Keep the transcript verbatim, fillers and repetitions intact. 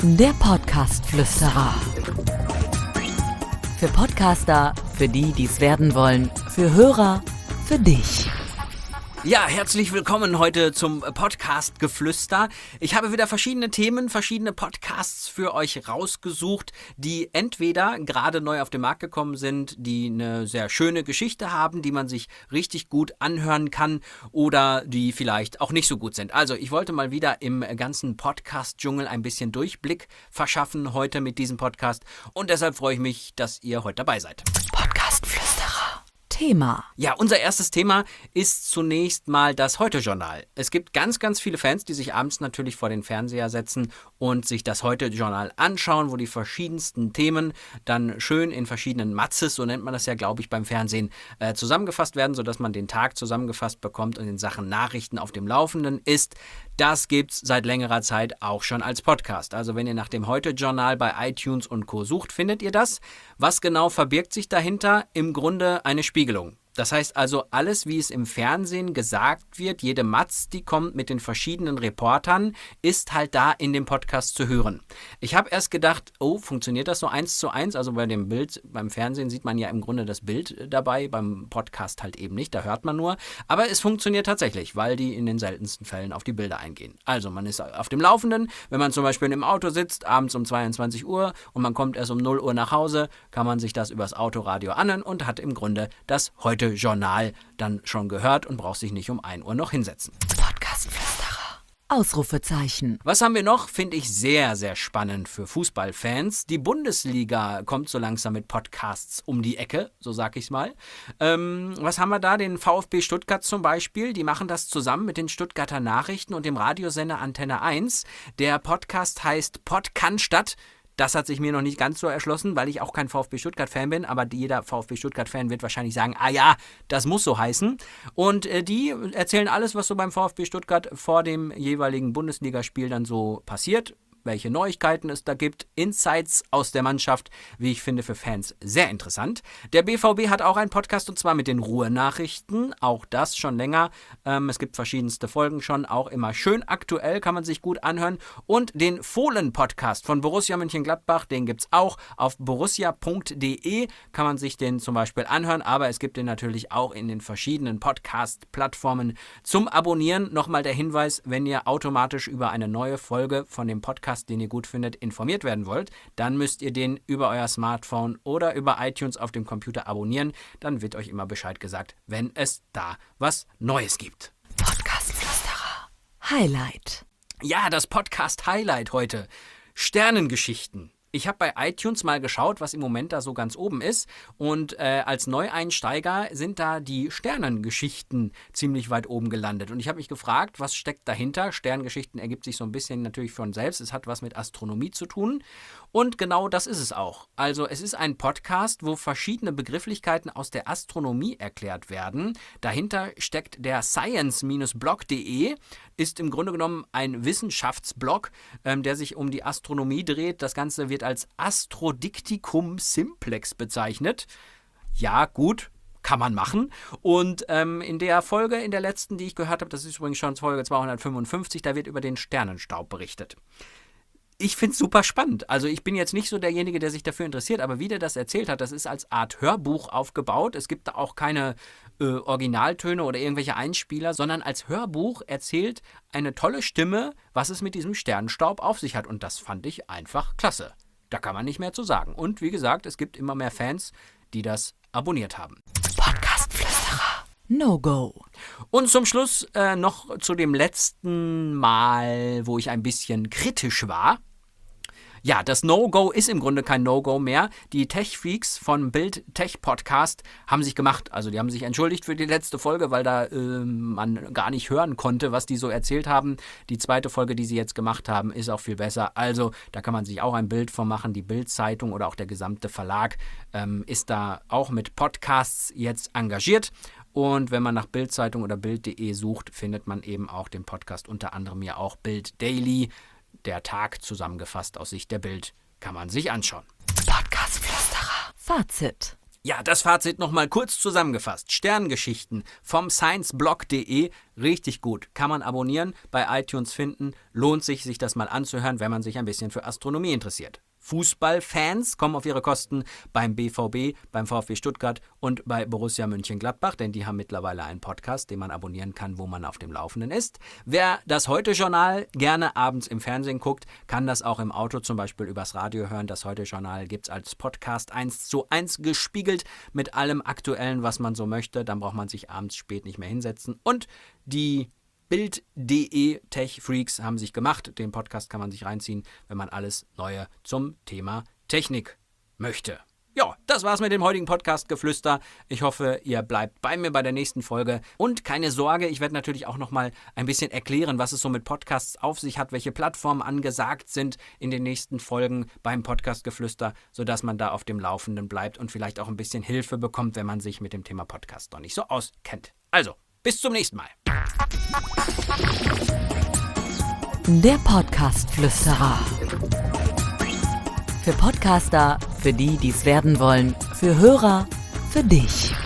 Der Podcast-Flüsterer. Für Podcaster, für die, die es werden wollen, für Hörer, für dich. Ja, herzlich willkommen heute zum Podcast Geflüster. Ich habe wieder verschiedene Themen, verschiedene Podcasts für euch rausgesucht, die entweder gerade neu auf den Markt gekommen sind, die eine sehr schöne Geschichte haben, die man sich richtig gut anhören kann oder die vielleicht auch nicht so gut sind. Also ich wollte mal wieder im ganzen Podcast-Dschungel ein bisschen Durchblick verschaffen heute mit diesem Podcast und deshalb freue ich mich, dass ihr heute dabei seid. Podcast-Flüsterer. Thema. Ja, unser erstes Thema ist zunächst mal das Heute-Journal. Es gibt ganz, ganz viele Fans, die sich abends natürlich vor den Fernseher setzen und sich das Heute-Journal anschauen, wo die verschiedensten Themen dann schön in verschiedenen Matzes, so nennt man das ja, glaube ich, beim Fernsehen, äh, zusammengefasst werden, sodass man den Tag zusammengefasst bekommt und in Sachen Nachrichten auf dem Laufenden ist. Das gibt's seit längerer Zeit auch schon als Podcast. Also wenn ihr nach dem Heute-Journal bei iTunes und Co. sucht, findet ihr das. Was genau verbirgt sich dahinter? Im Grunde eine Spiegelung. Das heißt also, alles, wie es im Fernsehen gesagt wird, jede Matz, die kommt mit den verschiedenen Reportern, ist halt da in dem Podcast zu hören. Ich habe erst gedacht, oh, funktioniert das so eins zu eins? Also bei dem Bild, beim Fernsehen sieht man ja im Grunde das Bild dabei, beim Podcast halt eben nicht, da hört man nur. Aber es funktioniert tatsächlich, weil die in den seltensten Fällen auf die Bilder eingehen. Also man ist auf dem Laufenden, wenn man zum Beispiel im Auto sitzt, abends um zweiundzwanzig Uhr und man kommt erst um null Uhr nach Hause, kann man sich das übers Autoradio anhören und hat im Grunde das heute Journal dann schon gehört und braucht sich nicht um ein Uhr noch hinsetzen. Podcast-Flüsterer. Ausrufezeichen. Was haben wir noch? Finde ich sehr, sehr spannend für Fußballfans. Die Bundesliga kommt so langsam mit Podcasts um die Ecke, so sag ich's mal. Ähm, was haben wir da? Den VfB Stuttgart zum Beispiel. Die machen das zusammen mit den Stuttgarter Nachrichten und dem Radiosender Antenne eins. Der Podcast heißt Podcannstadt. Das hat sich mir noch nicht ganz so erschlossen, weil ich auch kein VfB Stuttgart-Fan bin, aber jeder VfB Stuttgart-Fan wird wahrscheinlich sagen, ah ja, das muss so heißen. Und äh, die erzählen alles, was so beim VfB Stuttgart vor dem jeweiligen Bundesligaspiel dann so passiert, welche Neuigkeiten es da gibt, Insights aus der Mannschaft, wie ich finde, für Fans sehr interessant. Der B V B hat auch einen Podcast und zwar mit den Ruhrnachrichten, auch das schon länger. Ähm, es gibt verschiedenste Folgen schon, auch immer schön aktuell, kann man sich gut anhören. Und den Fohlen-Podcast von Borussia Mönchengladbach, den gibt es auch auf borussia punkt de, kann man sich den zum Beispiel anhören, aber es gibt den natürlich auch in den verschiedenen Podcast-Plattformen zum Abonnieren. Nochmal der Hinweis, wenn ihr automatisch über eine neue Folge von dem Podcast, den ihr gut findet, informiert werden wollt, dann müsst ihr den über euer Smartphone oder über iTunes auf dem Computer abonnieren. Dann wird euch immer Bescheid gesagt, wenn es da was Neues gibt. Podcast-Flüsterer. Highlight. Ja, das Podcast-Highlight heute. Sternengeschichten. Ich habe bei iTunes mal geschaut, was im Moment da so ganz oben ist und äh, als Neueinsteiger sind da die Sternengeschichten ziemlich weit oben gelandet und ich habe mich gefragt, was steckt dahinter? Sternengeschichten ergibt sich so ein bisschen natürlich von selbst, es hat was mit Astronomie zu tun und genau das ist es auch. Also es ist ein Podcast, wo verschiedene Begrifflichkeiten aus der Astronomie erklärt werden. Dahinter steckt der science Bindestrich blog punkt de, ist im Grunde genommen ein Wissenschaftsblog, ähm, der sich um die Astronomie dreht. Das Ganze wird als Astrodiktikum Simplex bezeichnet. Ja, gut, kann man machen. Und ähm, in der Folge, in der letzten, die ich gehört habe, das ist übrigens schon Folge zweihundertfünfundfünfzig, da wird über den Sternenstaub berichtet. Ich finde es super spannend. Also ich bin jetzt nicht so derjenige, der sich dafür interessiert, aber wie der das erzählt hat, das ist als Art Hörbuch aufgebaut. Es gibt da auch keine äh, Originaltöne oder irgendwelche Einspieler, sondern als Hörbuch erzählt eine tolle Stimme, was es mit diesem Sternenstaub auf sich hat. Und das fand ich einfach klasse. Da kann man nicht mehr zu sagen. Und wie gesagt, es gibt immer mehr Fans, die das abonniert haben. Podcast-Flüsterer. No-Go. Und zum Schluss äh, noch zu dem letzten Mal, wo ich ein bisschen kritisch war. Ja, das No-Go ist im Grunde kein No-Go mehr. Die Tech-Freaks von Bild Tech Podcast haben sich gemacht. Also die haben sich entschuldigt für die letzte Folge, weil da äh, man gar nicht hören konnte, was die so erzählt haben. Die zweite Folge, die sie jetzt gemacht haben, ist auch viel besser. Also da kann man sich auch ein Bild von machen. Die Bild-Zeitung oder auch der gesamte Verlag ähm, ist da auch mit Podcasts jetzt engagiert. Und wenn man nach Bild-Zeitung oder Bild punkt de sucht, findet man eben auch den Podcast, unter anderem ja auch Bild Daily. Der Tag zusammengefasst aus Sicht der Bild kann man sich anschauen. Podcast-Flüsterer. Fazit. Ja, das Fazit nochmal kurz zusammengefasst. Sterngeschichten vom scienceblog punkt de, richtig gut. Kann man abonnieren, bei iTunes finden. Lohnt sich, sich das mal anzuhören, wenn man sich ein bisschen für Astronomie interessiert. Fußballfans kommen auf ihre Kosten beim B V B, beim VfB Stuttgart und bei Borussia Mönchengladbach, denn die haben mittlerweile einen Podcast, den man abonnieren kann, wo man auf dem Laufenden ist. Wer das Heute-Journal gerne abends im Fernsehen guckt, kann das auch im Auto zum Beispiel übers Radio hören. Das Heute-Journal gibt es als Podcast eins zu eins gespiegelt mit allem Aktuellen, was man so möchte. Dann braucht man sich abends spät nicht mehr hinsetzen. Und die Bild punkt de Tech Freaks haben sich gemacht. Den Podcast kann man sich reinziehen, wenn man alles Neue zum Thema Technik möchte. Ja, das war's mit dem heutigen Podcast-Geflüster. Ich hoffe, ihr bleibt bei mir bei der nächsten Folge. Und keine Sorge, ich werde natürlich auch nochmal ein bisschen erklären, was es so mit Podcasts auf sich hat, welche Plattformen angesagt sind in den nächsten Folgen beim Podcast-Geflüster, sodass man da auf dem Laufenden bleibt und vielleicht auch ein bisschen Hilfe bekommt, wenn man sich mit dem Thema Podcast noch nicht so auskennt. Also, bis zum nächsten Mal. Der Podcast-Flüsterer. Für Podcaster, für die, die es werden wollen, für Hörer, für dich.